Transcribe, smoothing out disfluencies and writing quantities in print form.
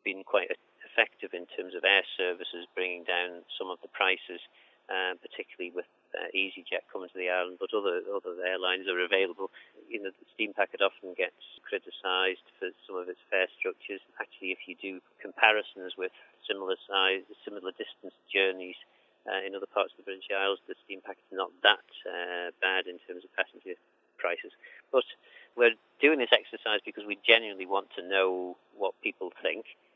been quite effective in terms of air services, bringing down some of the prices, particularly with EasyJet coming to the island, but other airlines are available. The steam packet often gets criticised for some of its fare structures. Actually, if you do comparisons with similar distance journeys in other parts of the British Isles, the steam packet's not that bad in terms of passenger prices. But we're doing this exercise because we genuinely want to know what people think.